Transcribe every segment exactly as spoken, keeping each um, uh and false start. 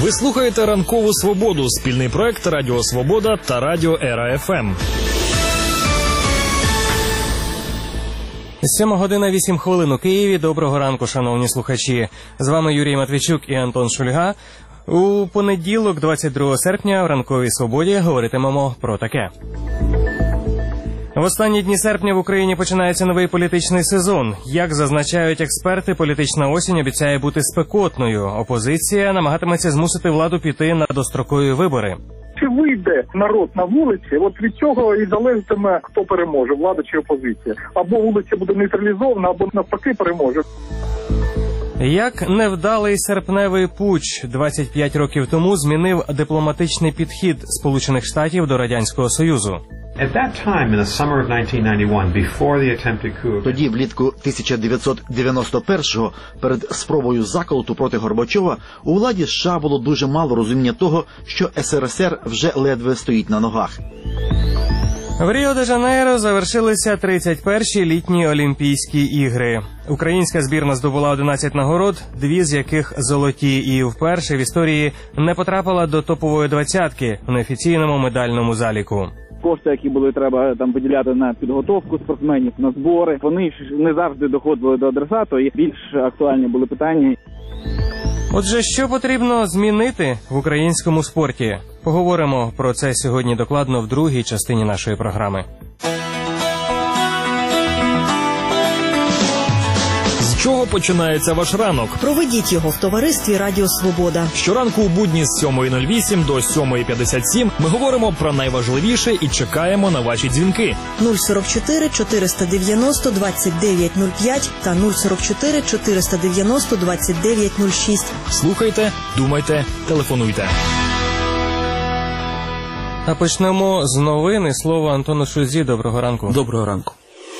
Ви слухаєте «Ранкову свободу» – спільний проект Радіо Свобода та Радіо Ера Еф Ем. Сьома година вісім хвилин у Києві. Доброго ранку, шановні слухачі. З вами Юрій Матвійчук і Антон Шульга. У понеділок, двадцять другого серпня, в «Ранковій свободі» говоритимемо про таке. В останні дні серпня в Україні починається новий політичний сезон. Як зазначають експерти, політична осінь обіцяє бути спекотною. Опозиція намагатиметься змусити владу піти на дострокові вибори. Чи вийде народ на вулиці, от від цього і залежатиме, хто переможе, влада чи опозиція. Або вулиця буде нейтралізована, або навпаки переможе. Як невдалий серпневий путч двадцять п'ять років тому змінив дипломатичний підхід Сполучених Штатів до Радянського Союзу. Тоді, влітку тисяча дев'ятсот дев'яносто першого, перед спробою заколоту проти Горбачова, у владі США було дуже мало розуміння того, що ес ер ес ер вже ледве стоїть на ногах. В Ріо-де-Жанейро завершилися тридцять перші літні Олімпійські ігри. Українська збірна здобула одинадцять нагород, дві з яких золоті, і вперше в історії не потрапила до топової двадцятки в неофіційному медальному заліку. Кошти, які були треба там виділяти на підготовку спортсменів, на збори, вони ж не завжди доходили до адресату, і більш актуальні були питання. Отже, що потрібно змінити в українському спорті? Поговоримо про це сьогодні докладно в другій частині нашої програми. З чого починається ваш ранок? Проведіть його в товаристві Радіо Свобода. Щоранку у будні з сьомої нуль вісім до сьомої п'ятдесят сім ми говоримо про найважливіше і чекаємо на ваші дзвінки. нуль сорок чотири чотириста дев'яносто двадцять дев'ять нуль п'ять та нуль сорок чотири чотириста дев'яносто двадцять дев'ять нуль шість. Слухайте, думайте, телефонуйте. А почнемо з новини. Слово Антону Шульзі. Доброго ранку. Доброго ранку.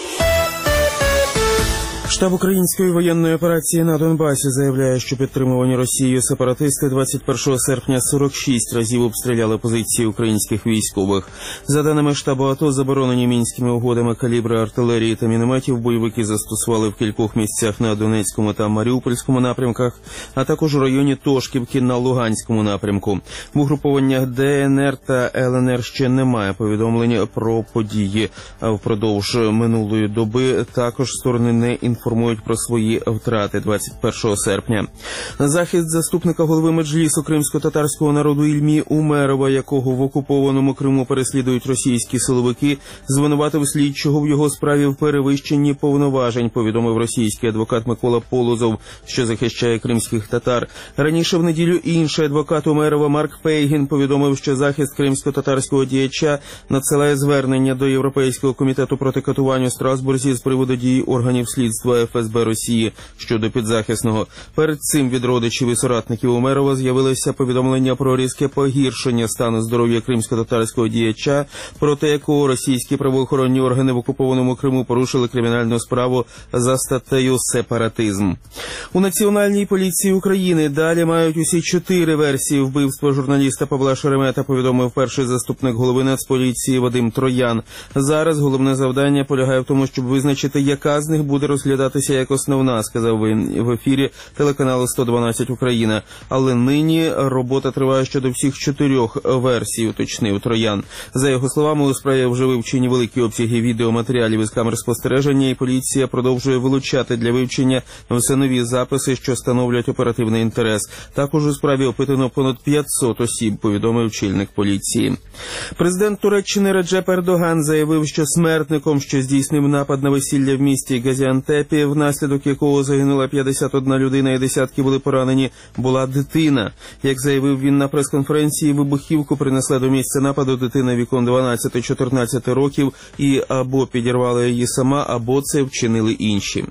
Штаб української воєнної операції на Донбасі заявляє, що підтримувані Росією сепаратисти двадцять першого серпня сорок шість разів обстріляли позиції українських військових. За даними штабу АТО, заборонені мінськими угодами калібри артилерії та мінометів бойовики застосували в кількох місцях на Донецькому та Маріупольському напрямках, а також у районі Тошківки на Луганському напрямку. В угрупованнях де ен ер та ел ен ер ще немає повідомлень про події. А впродовж минулої доби також сторони не інформують інформують про свої втрати двадцять першого серпня. На захист заступника голови Меджлісу кримсько-татарського народу Ільмі Умерова, якого в окупованому Криму переслідують російські силовики, звинуватив слідчого в його справі в перевищенні повноважень, повідомив російський адвокат Микола Полозов, що захищає кримських татар. Раніше в неділю інший адвокат Умерова Марк Фейгін повідомив, що захист кримсько-татарського діяча надсилає звернення до Європейського комітету проти катувань у Страсбурзі з приводу дії органів слідства еф ес бе Росії щодо підзахисного. Перед цим від родичів і соратників Умерова з'явилися повідомлення про різке погіршення стану здоров'я кримсько-татарського діяча, проти якого російські правоохоронні органи в окупованому Криму порушили кримінальну справу за статтею «Сепаратизм». У Національній поліції України далі мають усі чотири версії вбивства журналіста Павла Шеремета, повідомив перший заступник голови Нацполіції Вадим Троян. Зараз головне завдання полягає в тому, щоб визначити, яка з них буде розглядатися як основна, сказав він в ефірі телеканалу сто дванадцять Україна. Але нині робота триває щодо всіх чотирьох версій, уточнив Троян. За його словами, у справі вже вивчені великі обсяги відеоматеріалів із камер спостереження, і поліція продовжує вилучати для вивчення все нові записи, що становлять оперативний інтерес. Також у справі опитано понад п'ятсот осіб, повідомив очільник поліції. Президент Туреччини Реджеп Ердоган заявив, що смертником, що здійснив напад на весілля в місті Газіантепі, внаслідок якого загинула п'ятдесят одна людина і десятки були поранені, була дитина. Як заявив він на прес-конференції, вибухівку принесла до місця нападу дитина віком дванадцять-чотирнадцять років і або підірвала її сама, або це вчинили інші.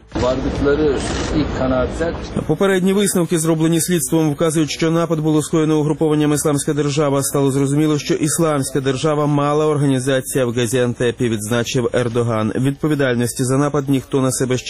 Попередні висновки, зроблені слідством, вказують, що напад було скоєно угрупованням «Ісламська держава». Стало зрозуміло, що «Ісламська держава» мала організація в Газіантепі, відзначив Ердоган. Відповідальності за напад ніхто на себе ще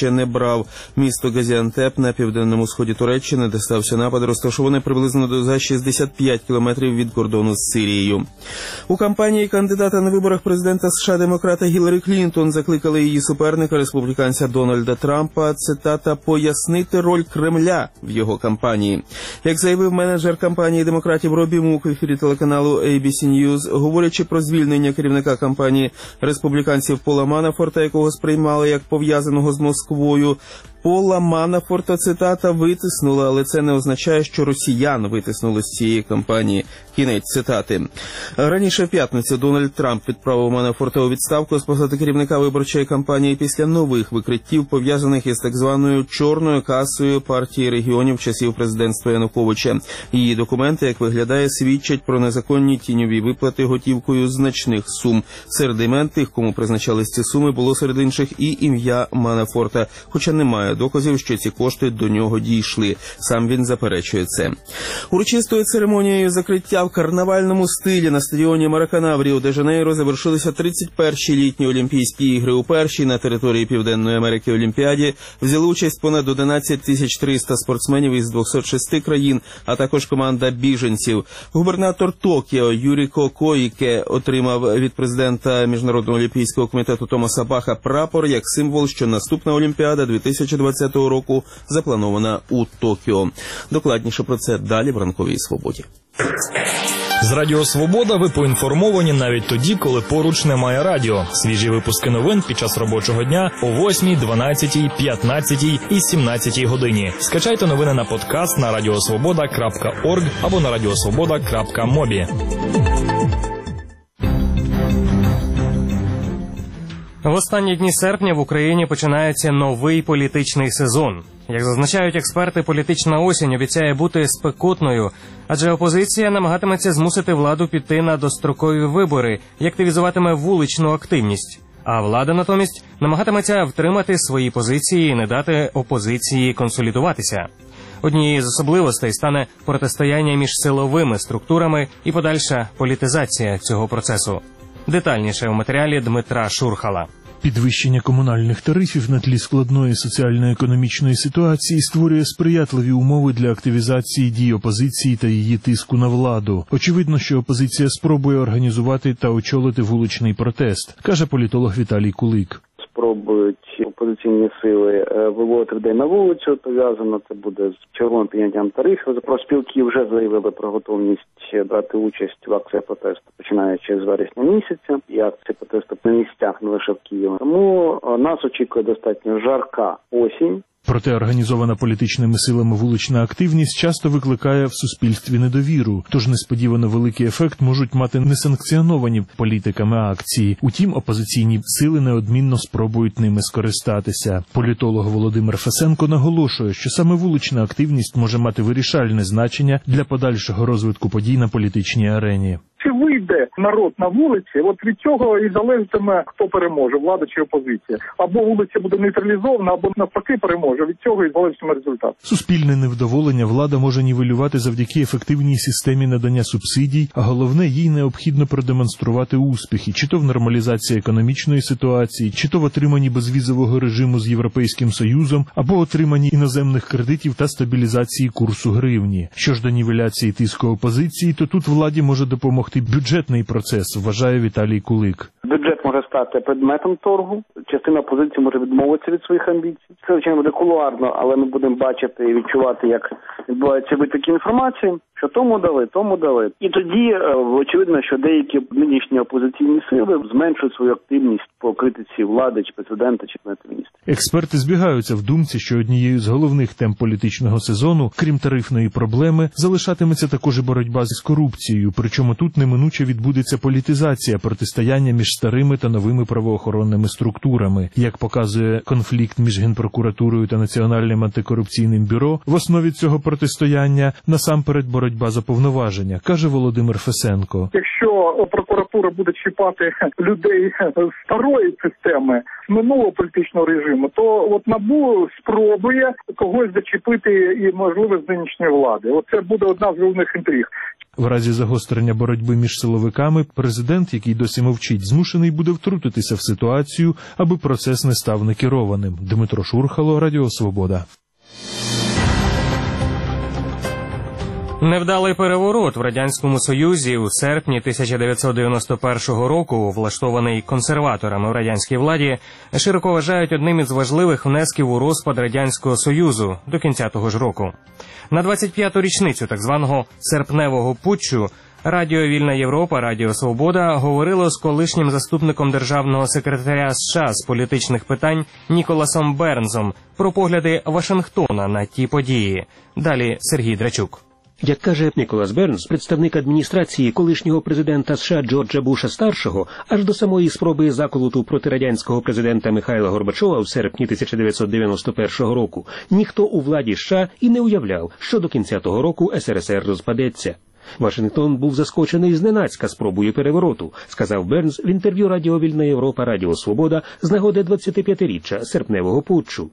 ще не брав. Місто Газіантеп на південному сході Туреччини, де стався напад, розташоване приблизно за шістдесят п'ять кілометрів від кордону з Сирією. У кампанії кандидата на виборах президента США демократа Гіларі Клінтон закликали її суперника, республіканця Дональда Трампа, цитата, «пояснити роль Кремля в його кампанії». Як заявив менеджер кампанії демократів Робі Мук в ефірі телеканалу ей бі сі News, говорячи про звільнення керівника кампанії республіканців Пола Манафорта, якого сприймали як пов'язаного з Москвою, Пола Манафорта, цитата, витиснула, але це не означає, що росіян витиснули з цієї кампанії. Кінець цитати. Раніше в п'ятницю Дональд Трамп відправив Манафорта у відставку з посади керівника виборчої кампанії після нових викриттів, пов'язаних із так званою «чорною касою» партії регіонів часів президентства Януковича. Її документи, як виглядає, свідчать про незаконні тіньові виплати готівкою значних сум. Серед імен тих, кому призначались ці суми, було серед інших і ім'я Манафорта, хоча немає доказів, що ці кошти до нього дійшли. Сам він заперечує це. Урочистою церемонією закриття в карнавальному стилі на стадіоні Маракана в Ріо-де-Жанейро завершилися тридцять перші літні Олімпійські ігри. У першій на території Південної Америки Олімпіаді взяли участь понад одинадцять тисяч триста спортсменів із двохсот шести країн, а також команда біженців. Губернатор Токіо Юріко Коїке отримав від президента Міжнародного олімпійського комітету Томаса Баха прапор як символ, що наступна Олімпіада дві тисячі двадцятого року запланована у Токіо. Докладніше про це далі в ранковій свободі. З Радіо Свобода ви поінформовані навіть тоді, коли поруч немає радіо. Свіжі випуски новин під час робочого дня о восьмій, дванадцятій, п'ятнадцятій і сімнадцятій годині. Скачайте новини на подкаст на радіосвобода крапка орг або на радіосвобода крапка мобі. В останні дні серпня в Україні починається новий політичний сезон. Як зазначають експерти, політична осінь обіцяє бути спекотною, адже опозиція намагатиметься змусити владу піти на дострокові вибори і активізуватиме вуличну активність. А влада натомість намагатиметься втримати свої позиції і не дати опозиції консолідуватися. Однією з особливостей стане протистояння між силовими структурами і подальша політизація цього процесу. Детальніше у матеріалі Дмитра Шурхала. Підвищення комунальних тарифів на тлі складної соціально-економічної ситуації створює сприятливі умови для активізації дій опозиції та її тиску на владу. Очевидно, що опозиція спробує організувати та очолити вуличний протест, каже політолог Віталій Кулик. Спробують опозиційні сили виводити людей на вулицю, пов'язано це буде з черговим підняттям тарифів. Профспілки вже заявили про готовність брати участь в акціях протесту, починаючи з вересня місяця, і акції протесту на місцях, не лише в Києві. Тому нас очікує достатньо жарка осінь. Проте організована політичними силами вулична активність часто викликає в суспільстві недовіру, тож несподівано великий ефект можуть мати несанкціоновані політиками акції. Утім, опозиційні сили неодмінно спробують ними скористатися. Політолог Володимир Фесенко наголошує, що саме вулична активність може мати вирішальне значення для подальшого розвитку подій на політичній арені. Чи вийде народ на вулиці, от від цього і залежатиме, хто переможе, влада чи опозиція. Або вулиця буде нейтралізована, або навпаки переможе. Від цього і залежатиме результат. Суспільне невдоволення влада може нівелювати завдяки ефективній системі надання субсидій, а головне, їй необхідно продемонструвати успіхи, чи то в нормалізації економічної ситуації, чи то в отриманні безвізового режиму з Європейським Союзом, або отриманні іноземних кредитів та стабілізації курсу гривні. Що ж до нівеляції тиску опозиції, то тут владі може допомогти бюджетний процес, вважає Віталій Кулик. Бюджет може стати предметом торгу. Частина опозиції може відмовитися від своїх амбіцій. Це, звичайно, буде кулуарно, але ми будемо бачити і відчувати, як відбуваються витоки інформації, що тому дали, тому дали. І тоді очевидно, що деякі нинішні опозиційні сили зменшують свою активність по критиці влади, чи президента, чи прем'єр-міністра. Експерти збігаються в думці, що однією з головних тем політичного сезону, крім тарифної проблеми, залишатиметься також і боротьба з корупцією, причому тут неминуче відбудеться політизація протистояння між старими та новими правоохоронними структурами. Як показує конфлікт між Генпрокуратурою та Національним антикорупційним бюро, в основі цього протистояння насамперед боротьба за повноваження, каже Володимир Фесенко. Якщо прокуратура буде чіпати людей з старої системи, з минулого політичного режиму, то от НАБУ спробує когось зачепити і, можливо, з нинішньої влади. Оце буде одна з головних інтриг. В разі загострення боротьби між силовиками президент, який досі мовчить, змушений буде втрутитися в ситуацію, аби процес не став некерованим. Дмитро Шурхало, Радіо Свобода. Невдалий переворот в Радянському Союзі у серпні тисяча дев'ятсот дев'яносто першого року, влаштований консерваторами в радянській владі, широко вважають одним із важливих внесків у розпад Радянського Союзу до кінця того ж року. На двадцять п'яту річницю так званого серпневого путчу Радіо Вільна Європа, Радіо Свобода говорило з колишнім заступником державного секретаря США з політичних питань Ніколасом Бернзом про погляди Вашингтона на ті події. Далі Сергій Драчук. Як каже Ніколас Бернс, представник адміністрації колишнього президента США Джорджа Буша-старшого, аж до самої спроби заколоту проти радянського президента Михайла Горбачова в серпні тисяча дев'ятсот дев'яносто першого року, ніхто у владі США і не уявляв, що до кінця того року ес ер ес ер розпадеться. Вашингтон був заскочений зненацька спробою перевороту, сказав Бернс в інтерв'ю Радіо Вільна Європа, Радіо Свобода з нагоди двадцятип'ятиріччя серпневого путчу.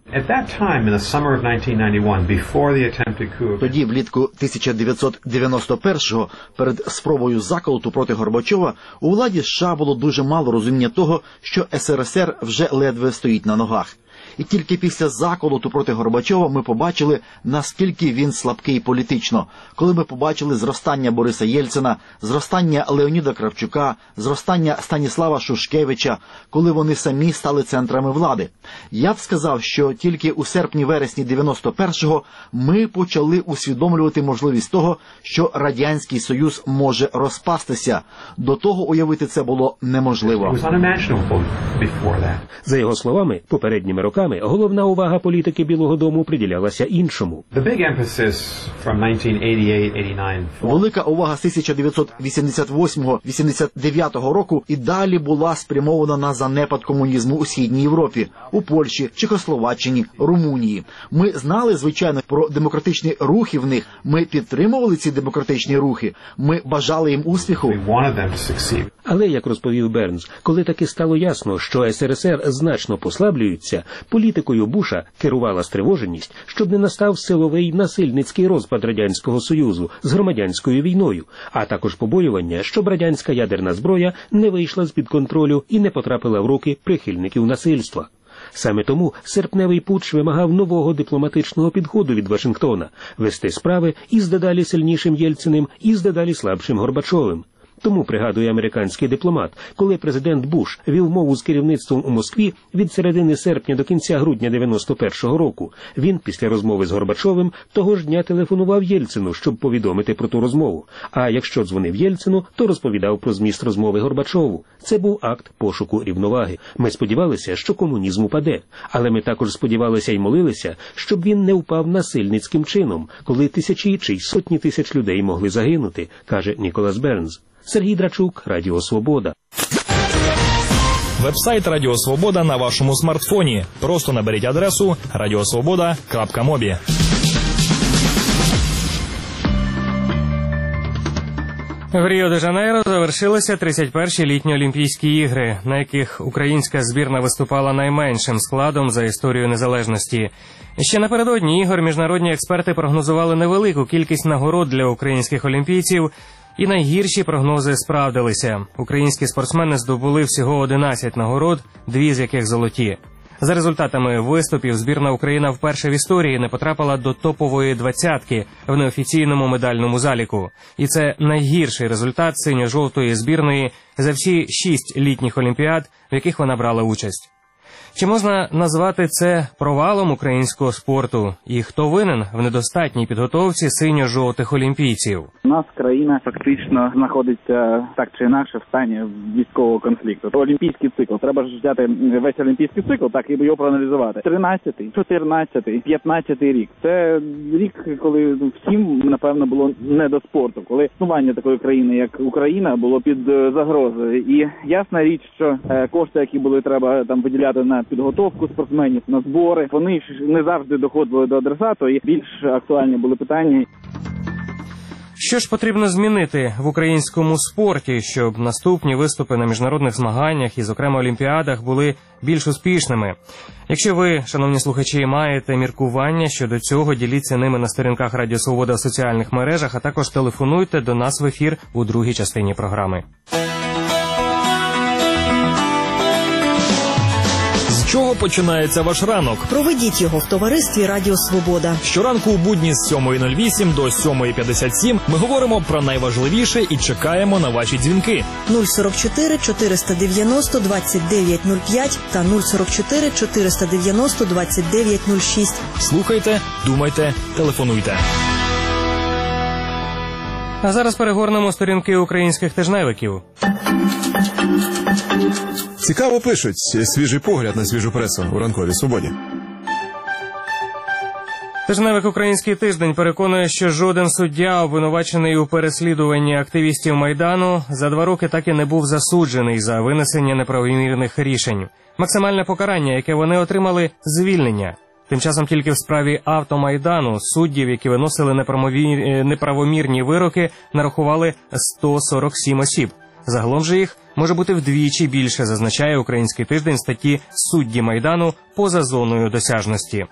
Тоді, влітку тисяча дев'ятсот дев'яносто першого, перед спробою заколоту проти Горбачова, у владі США було дуже мало розуміння того, що ес ер ес ер вже ледве стоїть на ногах. І тільки після заколоту проти Горбачова ми побачили, наскільки він слабкий політично. Коли ми побачили зростання Бориса Єльцина, зростання Леоніда Кравчука, зростання Станіслава Шушкевича, коли вони самі стали центрами влади. Я б сказав, що тільки у серпні-вересні дев'яносто першого ми почали усвідомлювати можливість того, що Радянський Союз може розпастися. До того уявити це було неможливо. За його словами, попередніми роками головна увага політики Білого дому приділялася іншому. Велика увага з тисяча дев'ятсот вісімдесят восьмого - вісімдесят дев'ятого року і далі була спрямована на занепад комунізму у Східній Європі, у Польщі, Чехословаччині, Румунії. Ми знали, звичайно, про демократичні рухи в них, ми підтримували ці демократичні рухи, ми бажали їм успіху. Але, як розповів Бернс, коли таки стало ясно, що ес ер ес ер значно послаблюється, політикою Буша керувала стривоженість, щоб не настав силовий насильницький розпад Радянського Союзу з громадянською війною, а також побоювання, щоб радянська ядерна зброя не вийшла з-під контролю і не потрапила в руки прихильників насильства. Саме тому серпневий путч вимагав нового дипломатичного підходу від Вашингтона – вести справи із дедалі сильнішим Єльциним і з дедалі слабшим Горбачовим. Тому, пригадує американський дипломат, коли президент Буш вів мову з керівництвом у Москві від середини серпня до кінця грудня дев'яносто першого року, він після розмови з Горбачовим того ж дня телефонував Єльцину, щоб повідомити про ту розмову. А якщо дзвонив Єльцину, то розповідав про зміст розмови Горбачову. Це був акт пошуку рівноваги. Ми сподівалися, що комунізм упаде. Але ми також сподівалися і молилися, щоб він не впав насильницьким чином, коли тисячі чи сотні тисяч людей могли загинути, каже Ніколас Бернс. Сергій Драчук, Радіо Свобода. Вебсайт Радіо Свобода на вашому смартфоні. Просто наберіть адресу радіосвобода крапка мобі. В Ріо-де-Жанейро завершилися тридцять перші літні Олімпійські ігри, на яких українська збірна виступала найменшим складом за історію незалежності. Ще напередодні ігор міжнародні експерти прогнозували невелику кількість нагород для українських олімпійців, і найгірші прогнози справдилися. Українські спортсмени здобули всього одинадцять нагород, дві з яких золоті. За результатами виступів збірна України вперше в історії не потрапила до топової двадцятки в неофіційному медальному заліку. І це найгірший результат синьо-жовтої збірної за всі шість літніх олімпіад, в яких вона брала участь. Чи можна назвати це провалом українського спорту? І хто винен в недостатній підготовці синьо-жовтих олімпійців? У нас країна фактично знаходиться так чи інакше в стані військового конфлікту. Олімпійський цикл. Треба ж взяти весь олімпійський цикл, так і його проаналізувати. тринадцятий, чотирнадцятий, п'ятнадцятий рік. Це рік, коли всім, напевно, було не до спорту. Коли існування такої країни, як Україна, було під загрозою. І ясна річ, що кошти, які були треба там виділяти на підготовку спортсменів, на збори, вони ж не завжди доходили до адресату, і більш актуальні були питання. Що ж потрібно змінити в українському спорті, щоб наступні виступи на міжнародних змаганнях і, зокрема, олімпіадах були більш успішними? Якщо ви, шановні слухачі, маєте міркування щодо цього, діліться ними на сторінках Радіо Свобода в соціальних мережах, а також телефонуйте до нас в ефір у другій частині програми. З чого починається ваш ранок? Проведіть його в товаристві Радіо Свобода. Щоранку у будні з сьомої нуль вісім до сьомої п'ятдесят сім ми говоримо про найважливіше і чекаємо на ваші дзвінки. нуль сорок чотири чотириста дев'яносто двадцять дев'ять нуль п'ять та нуль сорок чотири чотириста дев'яносто двадцять дев'ять нуль шість. Слухайте, думайте, телефонуйте. А зараз перегорнемо сторінки українських тижневиків. Цікаво пишуть. Свіжий погляд на свіжу пресу у ранковій свободі. Тижневик «Український тиждень» переконує, що жоден суддя, обвинувачений у переслідуванні активістів Майдану, за два роки так і не був засуджений за винесення неправомірних рішень. Максимальне покарання, яке вони отримали – звільнення. Тим часом тільки в справі Автомайдану суддів, які виносили неправомірні вироки, нарахували сто сорок сім осіб. Загалом же їх може бути вдвічі більше, зазначає «Український тиждень» статті «Судді Майдану поза зоною досяжності».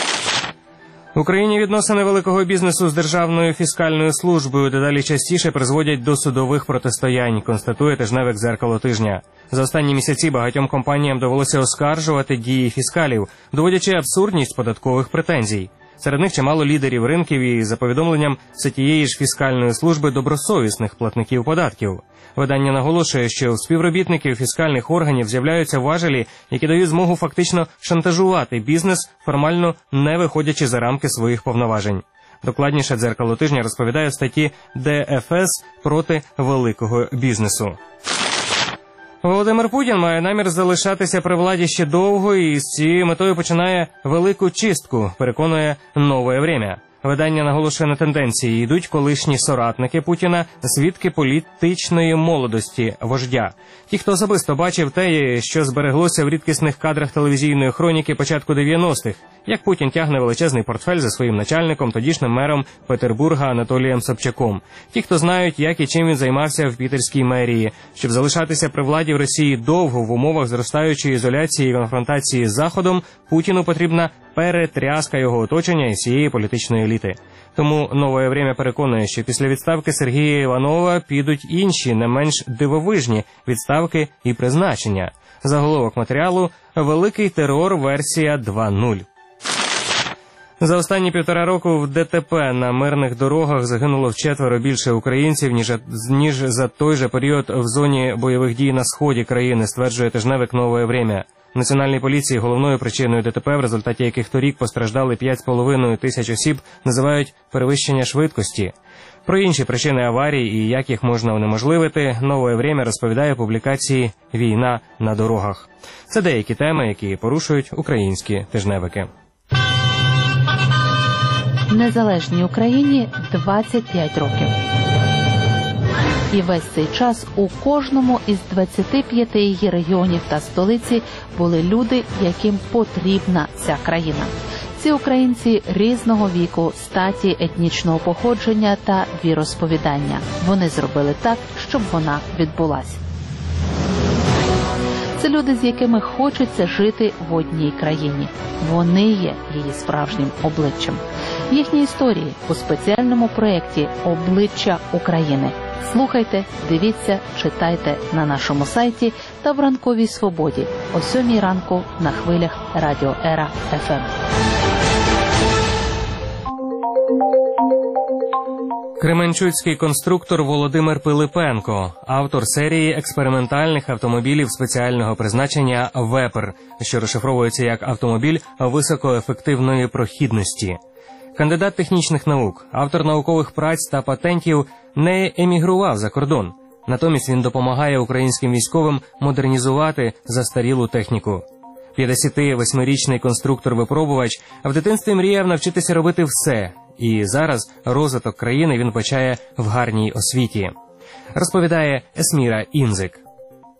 В Україні відносини великого бізнесу з Державною фіскальною службою дедалі частіше призводять до судових протистоянь, констатує тижневик «Дзеркало тижня». За останні місяці багатьом компаніям довелося оскаржувати дії фіскалів, доводячи абсурдність податкових претензій. Серед них чимало лідерів ринків і, за повідомленням все тієї ж фіскальної служби, добросовісних платників податків. Видання наголошує, що у співробітників фіскальних органів з'являються важелі, які дають змогу фактично шантажувати бізнес, формально не виходячи за рамки своїх повноважень. Докладніше «Дзеркало тижня» розповідає в статті «Де Еф Ес проти великого бізнесу». Володимир Путін має намір залишатися при владі ще довго і з цією метою починає велику чистку, переконує «Нове время». Видання наголошує на тенденції. Йдуть колишні соратники Путіна, свідки політичної молодості вождя. Ті, хто особисто бачив те, що збереглося в рідкісних кадрах телевізійної хроніки початку дев'яностих, як Путін тягне величезний портфель за своїм начальником, тодішнім мером Петербурга Анатолієм Собчаком. Ті, хто знають, як і чим він займався в пітерській мерії. Щоб залишатися при владі в Росії довго в умовах зростаючої ізоляції і конфронтації з Заходом, Путіну потрібна перетряска його оточення і всієї політичної еліти. Тому «Нове время» переконує, що після відставки Сергія Іванова підуть інші, не менш дивовижні відставки і призначення. Заголовок матеріалу «Великий терор. Версія два нуль». За останні півтора року в Де Те Пе на мирних дорогах загинуло вчетверо більше українців, ніж, ніж за той же період в зоні бойових дій на сході країни, стверджує тижневик «Нове время». В Національній поліції головною причиною Де Те Пе, в результаті яких торік постраждали п'ять з половиною тисяч осіб, називають перевищення швидкості. Про інші причини аварій і як їх можна унеможливити, «Нове время» розповідає у публікації «Війна на дорогах». Це деякі теми, які порушують українські тижневики. Незалежній Україні двадцять п'ять років. І весь цей час у кожному із двадцяти п'яти її регіонів та столиці були люди, яким потрібна ця країна. Ці українці різного віку, статі, етнічного походження та віросповідання. Вони зробили так, щоб вона відбулась. Це люди, з якими хочеться жити в одній країні. Вони є її справжнім обличчям. Їхні історії у спеціальному проєкті «Обличчя України». Слухайте, дивіться, читайте на нашому сайті та в ранковій свободі о сьомій ранку на хвилях Радіо Ера Еф Ем. Кременчуцький конструктор Володимир Пилипенко, автор серії експериментальних автомобілів спеціального призначення «Вепер», що розшифровується як «автомобіль високоефективної прохідності». Кандидат технічних наук, автор наукових праць та патентів, не емігрував за кордон. Натомість він допомагає українським військовим модернізувати застарілу техніку. п'ятдесятивосьмирічний конструктор-випробувач в дитинстві мріяв навчитися робити все. І зараз розвиток країни він почає в гарній освіті. Розповідає Есміра Інзик.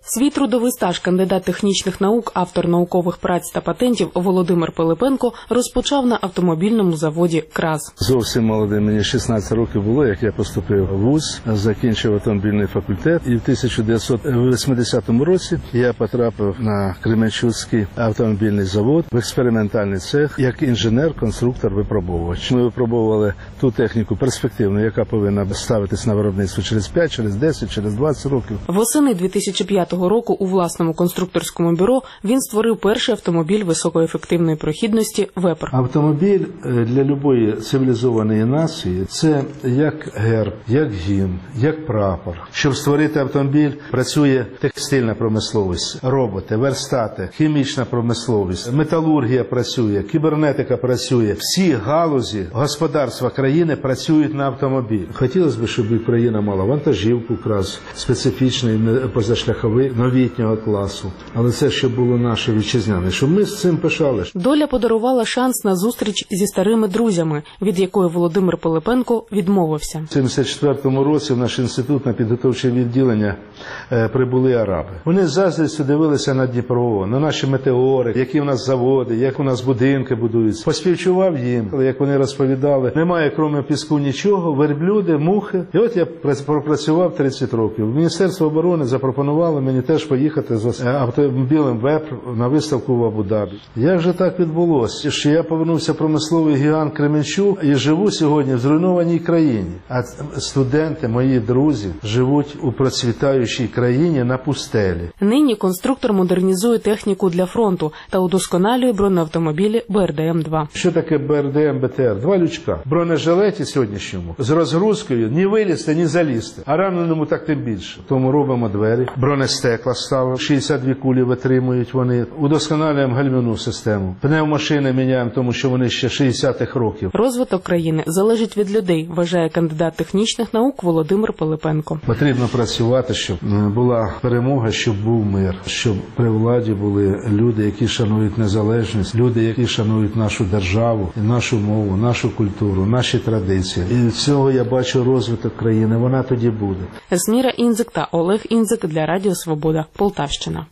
Свій трудовий стаж кандидат технічних наук, автор наукових праць та патентів Володимир Пилипенко розпочав на автомобільному заводі «КРАЗ». Зовсім молодий, мені шістнадцять років було, як я поступив в вуз, закінчив автомобільний факультет. І в тисяча дев'ятсот восьмидесятому році я потрапив на Кременчуцький автомобільний завод в експериментальний цех як інженер-конструктор-випробовувач. Ми випробовували ту техніку перспективну, яка повинна ставитись на виробництво через п'ять, через десять, через двадцять років. Восени дві тисячі п'ятого року у власному конструкторському бюро він створив перший автомобіль високоефективної прохідності «Вепр». Автомобіль для любої цивілізованої нації – це як герб, як гімн, як прапор. Щоб створити автомобіль, працює текстильна промисловість, роботи, верстати, хімічна промисловість, металургія працює, кібернетика працює. Всі галузі господарства країни працюють на автомобіль. Хотілося б, щоб Україна мала вантажівку «КРАЗ», специфічний позашляховий новітнього класу. Але це ще було наше вітчизняне, щоб ми з цим пишали. Доля подарувала шанс на зустріч зі старими друзями, від якої Володимир Пилипенко відмовився. У сімдесят четвертому році в наш інститут на підготовче відділення е, прибули араби. Вони з заздрістю дивилися на Дніпро, на наші метеори, які в нас заводи, як у нас будинки будуються. Поспівчував їм, як вони розповідали, немає крім піску нічого, верблюди, мухи. І от я пропрацював тридцять років. Міністерство оборони запропонувало мені теж поїхати з автомобілем «Вепр» на виставку в Абу-Дабі. Як же так відбулося, що я повернувся промисловий гігант Кременчук і живу сьогодні в зруйнованій країні, а студенти, мої друзі, живуть у процвітаючій країні на пустелі. Нині конструктор модернізує техніку для фронту та удосконалює бронеавтомобілі Б Р Д М два. Що таке Б Р Д М Б Т Р? Два лючка. В бронежилеті сьогоднішньому з розгрузкою ні вилізти, ні залізти. А раненому так тим більше. Тому робимо двері, бронестекла ставимо, шістдесят дві кулі витримують вони, удосконалюємо гальмівну систему. Пневмашини міняємо, тому що вони ще шістдесятих років. Розвиток країни залежить від людей, вважає кандидат технічних наук Володимир Пилипенко. Потрібно працювати, щоб була перемога, щоб був мир, щоб при владі були люди, які шанують незалежність, люди, які шанують нашу державу, нашу мову, нашу культуру, наші традиції. І цього я бачу розвиток країни, вона тоді буде. Есміра Інзик та Олег Інзик для Радіо Свобода, Полтавщина.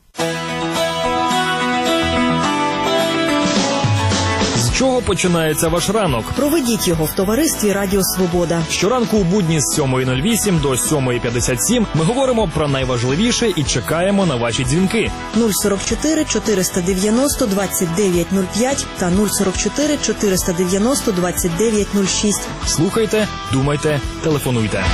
З чого починається ваш ранок? Проведіть його в товаристві Радіо Свобода. Щоранку у будні з сьомої нуль вісім до сьомої п'ятдесят сім ми говоримо про найважливіше і чекаємо на ваші дзвінки. нуль сорок чотири чотириста дев'яносто двадцять дев'ять нуль п'ять та нуль сорок чотири чотириста дев'яносто двадцять дев'ять нуль шість. Слухайте, думайте, телефонуйте.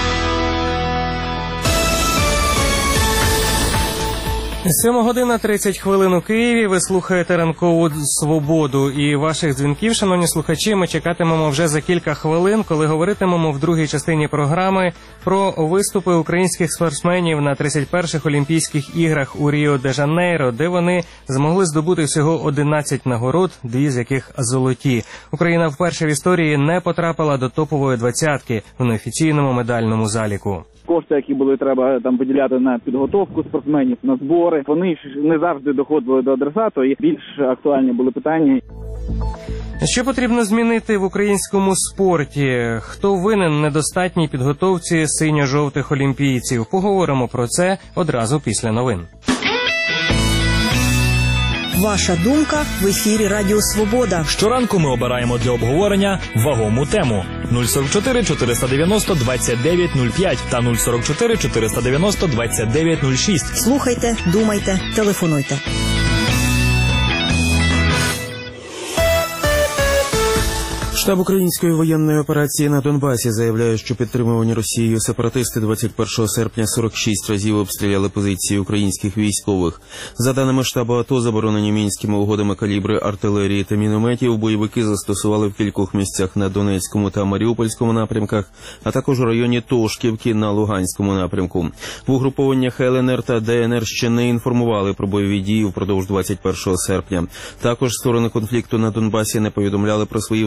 Сьома година тридцять хвилин у Києві. Ви слухаєте ранкову «Свободу». І ваших дзвінків, шановні слухачі, ми чекатимемо вже за кілька хвилин, коли говоритимемо в другій частині програми про виступи українських спортсменів на тридцять перших Олімпійських іграх у Ріо-де-Жанейро, де вони змогли здобути всього одинадцять нагород, дві з яких золоті. Україна вперше в історії не потрапила до топової двадцятки в неофіційному медальному заліку. Кошти, які були треба там виділяти на підготовку спортсменів, на збори, вони ж не завжди доходили до адресату, і більш актуальні були питання. Що потрібно змінити в українському спорті? Хто винен в недостатній підготовці синьо-жовтих олімпійців? Поговоримо про це одразу після новин. Ваша думка в ефірі Радіо Свобода. Щоранку ми обираємо для обговорення вагому тему. нуль сорок чотири чотириста дев'яносто двадцять дев'ять нуль п'ять та нуль сорок чотири чотириста дев'яносто двадцять дев'ять нуль шість. Слухайте, думайте, телефонуйте. Штаб української воєнної операції на Донбасі заявляє, що підтримувані Росією сепаратисти двадцять першого серпня сорок шість разів обстріляли позиції українських військових. За даними штабу АТО, заборонені мінськими угодами калібри артилерії та мінометів бойовики застосували в кількох місцях на Донецькому та Маріупольському напрямках, а також у районі Тошківки на Луганському напрямку. В угрупованнях Л Н Р та Д Н Р ще не інформували про бойові дії впродовж двадцять першого серпня. Також сторони конфлікту на Донбасі не повідомляли про свої втрати.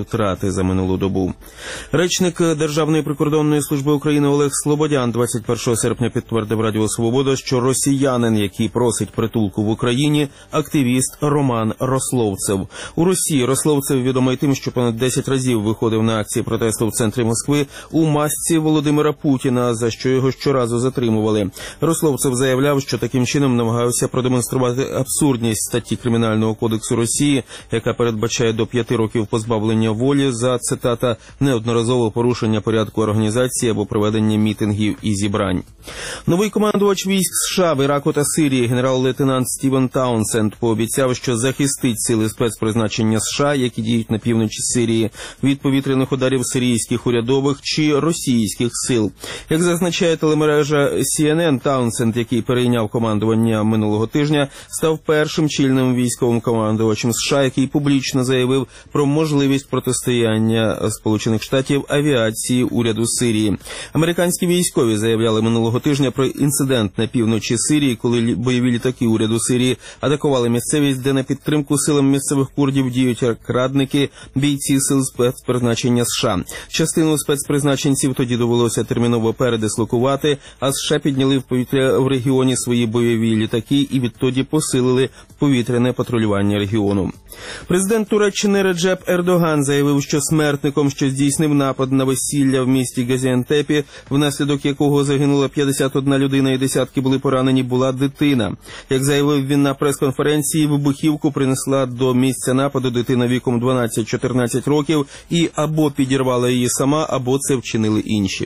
втрати за минулу добу. Речник Державної прикордонної служби України Олег Слободян двадцять першого серпня підтвердив Радіо Свобода, що росіянин, який просить притулку в Україні, активіст Роман Рословцев. У Росії Рословцев відомий тим, що понад десять разів виходив на акції протесту в центрі Москви у масці Володимира Путіна, за що його щоразу затримували. Рословцев заявляв, що таким чином намагався продемонструвати абсурдність статті Кримінального кодексу Росії, яка передбачає до п'яти років позбавлення волі за, цитата, неодноразове порушення порядку організації або проведення мітингів і зібрань. Новий командувач військ США в Іраку та Сирії генерал-лейтенант Стівен Таунсенд пообіцяв, що захистить сили спецпризначення США, які діють на півночі Сирії, від повітряних ударів сирійських урядових чи російських сил. Як зазначає телемережа Сі Ен Ен, Таунсенд, який перейняв командування минулого тижня, став першим чільним військовим командувачем США, який публічно заявив про можливість протистояння Сполучених Штатів авіації уряду Сирії. Американські військові заявляли минулого тижня про інцидент на півночі Сирії, коли бойові літаки уряду Сирії атакували місцевість, де на підтримку силам місцевих курдів діють як радники, бійці сил спецпризначення США. Частину спецпризначенців тоді довелося терміново передислокувати, а США підняли в повітря в регіоні свої бойові літаки і відтоді посилили повітряне патрулювання регіону. Президент Туреччини Реджеп Ердоган заявив, що смертником, що здійснив напад на весілля в місті Газіантепі, внаслідок якого загинула п'ятдесят одна людина і десятки були поранені, була дитина. Як заявив він на прес-конференції, вибухівку принесла до місця нападу дитина віком дванадцять-чотирнадцять років і або підірвала її сама, або це вчинили інші.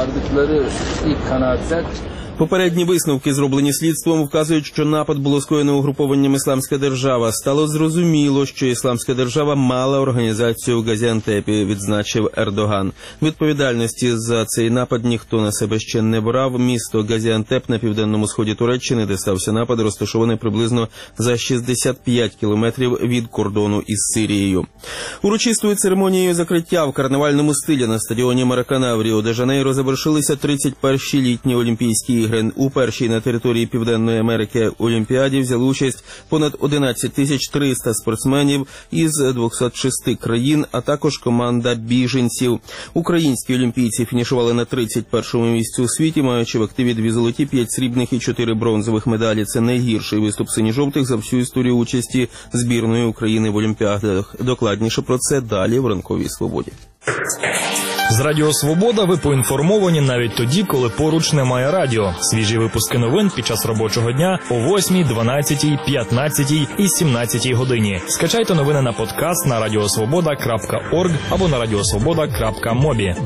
Попередні висновки, зроблені слідством, вказують, що напад було скоєно угрупованням «Ісламська держава». Стало зрозуміло, що «Ісламська держава» мала організацію в Газіантепі, відзначив Ердоган. Відповідальності за цей напад ніхто на себе ще не брав. Місто Газіантеп на південному сході Туреччини, де стався напад, розташоване приблизно за шістдесят п'ять кілометрів від кордону із Сирією. Урочистою церемонією закриття в карнавальному стилі на стадіоні Маракана в Ріо-де-Жанейро завершилися тридцять перші літні Олімпійські ігри. У першій на території Південної Америки Олімпіаді взяли участь понад одинадцять тисяч триста спортсменів із двохсот шести країн, а також команда біженців. Українські олімпійці фінішували на тридцять першому місці у світі, маючи в активі дві золоті, п'ять срібних і чотири бронзових медалі. Це найгірший виступ синьо-жовтих за всю історію участі збірної України в Олімпіадах. Докладніше про це далі в «Ранковій свободі». З Радіо Свобода ви поінформовані навіть тоді, коли поруч немає радіо. Свіжі випуски новин під час робочого дня о восьмій, дванадцятій, п'ятнадцятій і сімнадцятій годині. Скачайте новини на подкаст на радіосвобода крапка орг або на радіосвобода крапка мобі.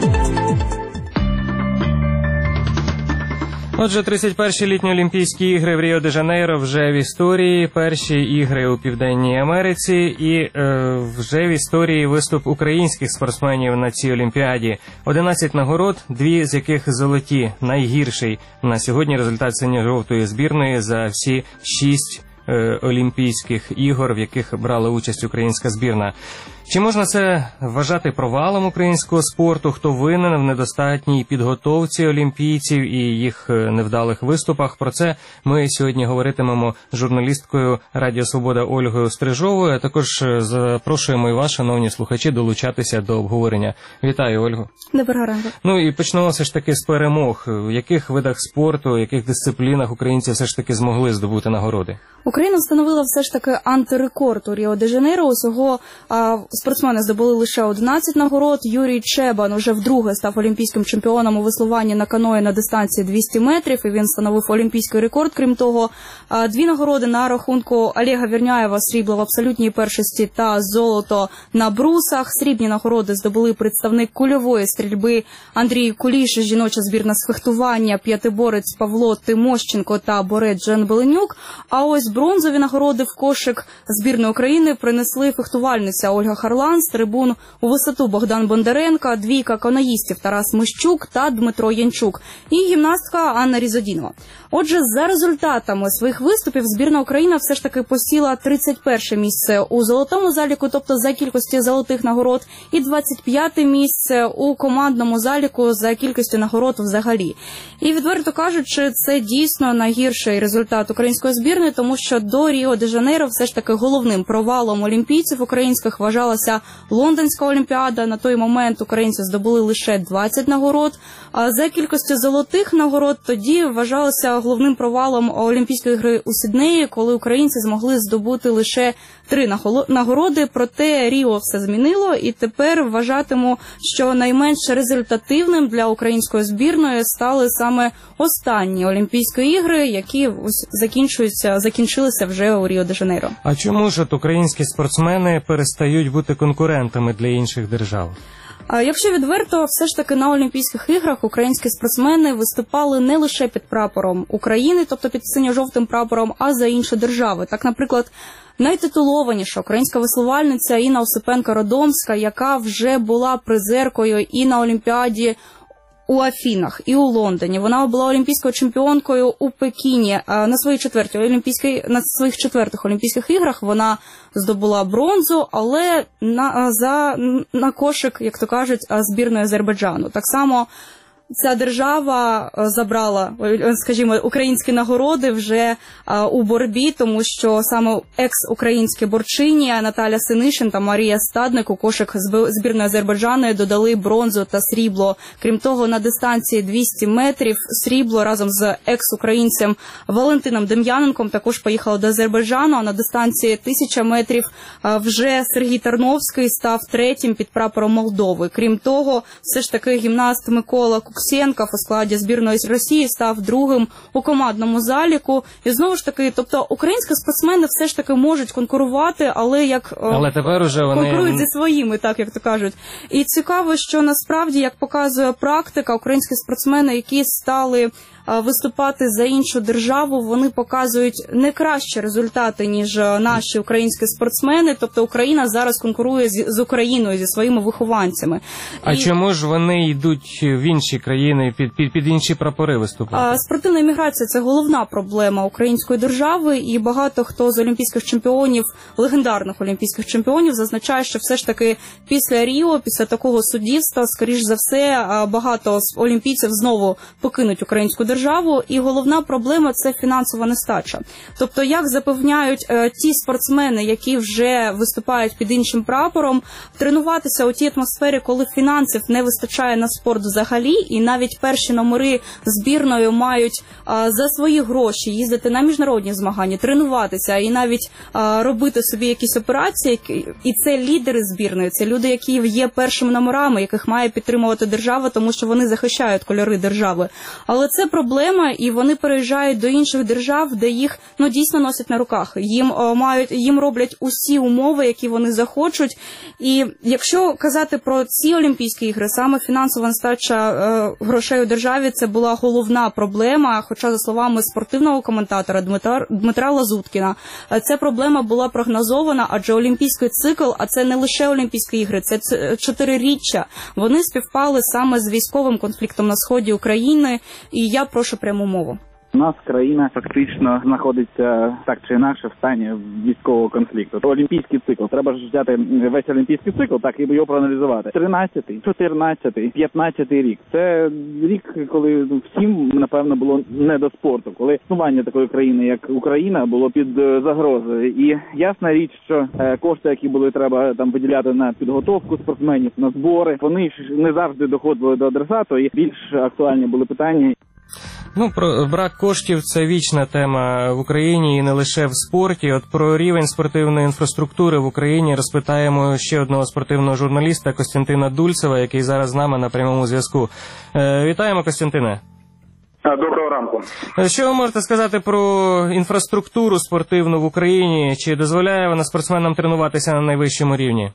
Отже, тридцять перші літні Олімпійські ігри в Ріо-де-Жанейро вже в історії, перші ігри у Південній Америці і е, вже в історії виступ українських спортсменів на цій Олімпіаді. одинадцять нагород, дві з яких золоті, найгірший на сьогодні результат синьо-жовтої збірної за всі шість е, Олімпійських ігор, в яких брала участь українська збірна. Чи можна це вважати провалом українського спорту? Хто винен в недостатній підготовці олімпійців і їх невдалих виступах? Про це ми сьогодні говоритимемо з журналісткою Радіо Свобода Ольгою Стрижовою. А також запрошуємо і вас, шановні слухачі, долучатися до обговорення. Вітаю, Ольгу. Доброго ранку. Ну і почнемо все ж таки з перемог. В яких видах спорту, в яких дисциплінах українці все ж таки змогли здобути нагороди? Україна встановила все ж таки антирекорд у Ріо-де-Жанейро. Усього а, спортсмени здобули лише одинадцять нагород. Юрій Чебан уже вдруге став олімпійським чемпіоном у веслуванні на каної на дистанції двісті метрів, і він встановив олімпійський рекорд. Крім того, а, дві нагороди на рахунку Олега Вірняєва, срібло в абсолютній першості та золото на брусах. Срібні нагороди здобули представник кульової стрільби Андрій Куліш, жіноча збірна з фехтування, п'ятиборець Павло Тимощенко та борець Жен Беленюк. А ось бронзові нагороди в кошик збірної України принесли фехтувальниця Ольга Харлан, стрибун у висоту Богдан Бондаренко, двійка каноїстів Тарас Мищук та Дмитро Янчук і гімнастка Анна Різодінова. Отже, за результатами своїх виступів збірна України все ж таки посіла тридцять перше місце у золотому заліку, тобто за кількості золотих нагород, і двадцять п'яте місце у командному заліку за кількістю нагород взагалі. І відверто кажучи, це дійсно найгірший результат української збірної, тому що до Ріо-де-Жанейро все ж таки головним провалом олімпійців українських вважалася розпочалася Лондонська олімпіада. На той момент українці здобули лише двадцять нагород. А за кількістю золотих нагород тоді вважалося головним провалом Олімпійської гри у Сіднеї, коли українці змогли здобути лише три нагороди. Проте Ріо все змінило, і тепер вважатиму, що найменш результативним для української збірної стали саме останні Олімпійські ігри, які ось закінчуються, закінчилися вже у Ріо-де-Жанейро. А чому ж от українські спортсмени перестають бути конкурентами для інших держав? А якщо відверто, все ж таки на Олімпійських іграх українські спортсмени виступали не лише під прапором України, тобто під синьо-жовтим прапором, а за інші держави. Так, наприклад, найтитулованіша українська веслувальниця Інна Осипенко-Родомська, яка вже була призеркою і на Олімпіаді у Афінах, і у Лондоні. Вона була олімпійською чемпіонкою у Пекіні. На своїй четвертій олімпійській, на своїх четвертих Олімпійських іграх вона здобула бронзу, але на, за, на кошик, як то кажуть, збірної Азербайджану. Так само ця держава забрала, скажімо, українські нагороди вже у боротьбі, тому що саме екс-українські борчині Наталя Синишин та Марія Стадник у кошик збірної Азербайджану додали бронзу та срібло. Крім того, на дистанції двісті метрів срібло разом з екс-українцем Валентином Дем'яненком також поїхало до Азербайджану, а на дистанції тисяча метрів вже Сергій Тарновський став третім під прапором Молдови. Крім того, все ж таки гімнаст Микола Куксєнков у складі збірної Росії став другим у командному заліку. І знову ж таки, тобто українські спортсмени все ж таки можуть конкурувати, але як але тепер уже вони конкурують зі своїми, так як то кажуть. І цікаво, що насправді, як показує практика, українські спортсмени, які стали виступати за іншу державу, вони показують не кращі результати, ніж наші українські спортсмени. Тобто Україна зараз конкурує з, з Україною, зі своїми вихованцями. А І... чому ж вони йдуть в інші країни, під, під, під інші прапори виступати? Спортивна імміграція – це головна проблема української держави, і багато хто з олімпійських чемпіонів, легендарних олімпійських чемпіонів, зазначає, що все ж таки після Ріо, після такого суддівства, скоріш за все, багато олімпійців знову покинуть українську державу. державу, і головна проблема – це фінансова нестача. Тобто, як запевняють е, ті спортсмени, які вже виступають під іншим прапором, тренуватися у тій атмосфері, коли фінансів не вистачає на спорт взагалі, і навіть перші номери збірною мають е, за свої гроші їздити на міжнародні змагання, тренуватися і навіть е, робити собі якісь операції, і це лідери збірної, це люди, які є першими номерами, яких має підтримувати держава, тому що вони захищають кольори держави. Але це проблема, і вони переїжджають до інших держав, де їх ну дійсно носять на руках. Їм о, мають їм роблять усі умови, які вони захочуть. І якщо казати про ці Олімпійські ігри, саме фінансова нестача е, грошей у державі це була головна проблема. Хоча, за словами спортивного коментатора Дмитра Дмитра Лазуткіна, ця проблема була прогнозована, адже олімпійський цикл, а це не лише Олімпійські ігри, це чотириріччя. Вони співпали саме з військовим конфліктом на сході України. І я прошу пряму мову. У нас країна фактично знаходиться так чи інакше в стані військового конфлікту. Олімпійський цикл. Треба ж взяти весь олімпійський цикл, так і його проаналізувати. тринадцятий, чотирнадцятий, п'ятнадцятий рік. Це рік, коли всім, напевно, було не до спорту. Коли існування такої країни, як Україна, було під загрозою. І ясна річ, що кошти, які були треба там виділяти на підготовку спортсменів, на збори, вони ж не завжди доходили до адресату, і більш актуальні були питання. Ну, про брак коштів – це вічна тема в Україні і не лише в спорті. От про рівень спортивної інфраструктури в Україні розпитаємо ще одного спортивного журналіста Костянтина Дульцева, який зараз з нами на прямому зв'язку. Е, вітаємо, Костянтине. Доброго ранку. Що ви можете сказати про інфраструктуру спортивну в Україні? Чи дозволяє вона спортсменам тренуватися на найвищому рівні?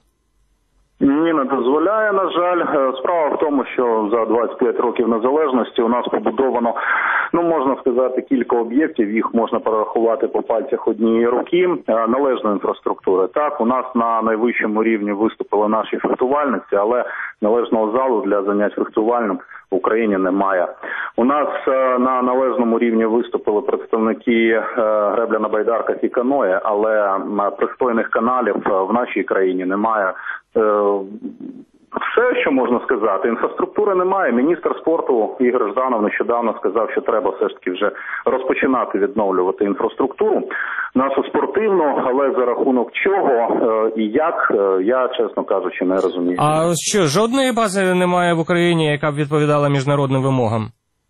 Ні, не дозволяє, на жаль. Справа в тому, що за двадцять п'ять років незалежності у нас побудовано, ну, можна сказати, кілька об'єктів, їх можна перерахувати по пальцях однієї руки, належної інфраструктури. Так, у нас на найвищому рівні виступили наші фехтувальниці, але належного залу для занять фехтувальним в Україні немає. У нас на належному рівні виступили представники гребля на байдарках і каное, але пристойних каналів в нашій країні немає. Все, що можна сказати. Інфраструктури немає. Міністр спорту Ігор Жданов нещодавно сказав, що треба все ж таки вже розпочинати відновлювати інфраструктуру нашу спортивну, але за рахунок чого е, і як, е, я, чесно кажучи, не розумію. А що, жодної бази немає в Україні, яка б відповідала міжнародним вимогам?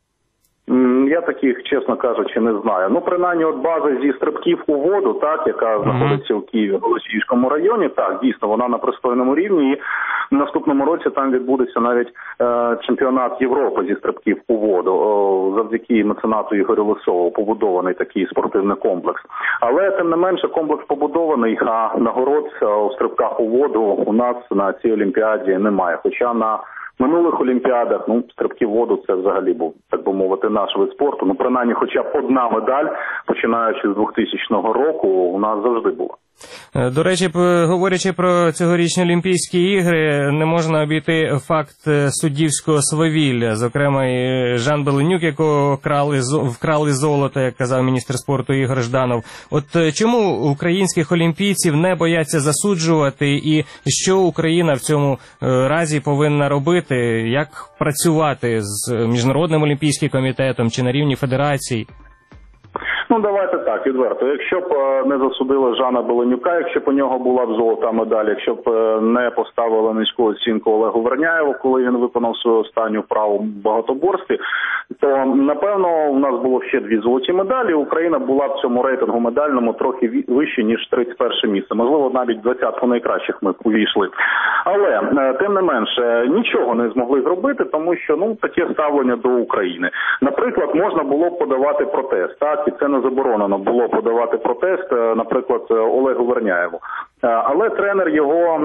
Я таких, чесно кажучи, не знаю. Ну, принаймні, от база зі стрибків у воду, так, яка знаходиться у Києві, в Голосіївському районі, так, дійсно, вона на пристойному рівні, і в наступному році там відбудеться навіть е, чемпіонат Європи зі стрибків у воду. О, завдяки меценату Ігорю Лисову побудований такий спортивний комплекс. Але, тим не менше, комплекс побудований, а нагород у стрибках у воду у нас на цій Олімпіаді немає. Хоча на минулих Олімпіадах, ну, стрибки в воду – це взагалі був, так би мовити, наш вид спорту. Ну, принаймні, хоча б одна медаль, починаючи з двохтисячного року, у нас завжди була. До речі, говорячи про цьогорічні Олімпійські ігри, не можна обійти факт суддівського свавілля. Зокрема, і Жан Беленюк, якого вкрали, вкрали золото, як казав міністр спорту Ігор Жданов. От чому українських олімпійців не бояться засуджувати, і що Україна в цьому разі повинна робити? Як працювати з Міжнародним олімпійським комітетом чи на рівні федерацій? Ну, давайте так, відверто. Якщо б не засудили Жана Беленюка, якщо б у нього була б золота медаль, якщо б не поставили низьку оцінку Олегу Верняєву, коли він виконав свою останню вправу в багатоборстві, то, напевно, у нас було ще дві золоті медалі, Україна була б в цьому рейтингу медальному трохи вище, ніж тридцять перше місце. Можливо, навіть в двадцятку найкращих ми увійшли. Але, тим не менше, нічого не змогли зробити, тому що, ну, таке ставлення до України. Наприклад, можна було б подавати протест, так, і це не заборонено було подавати протест, наприклад, Олегу Верняєву. Але тренер його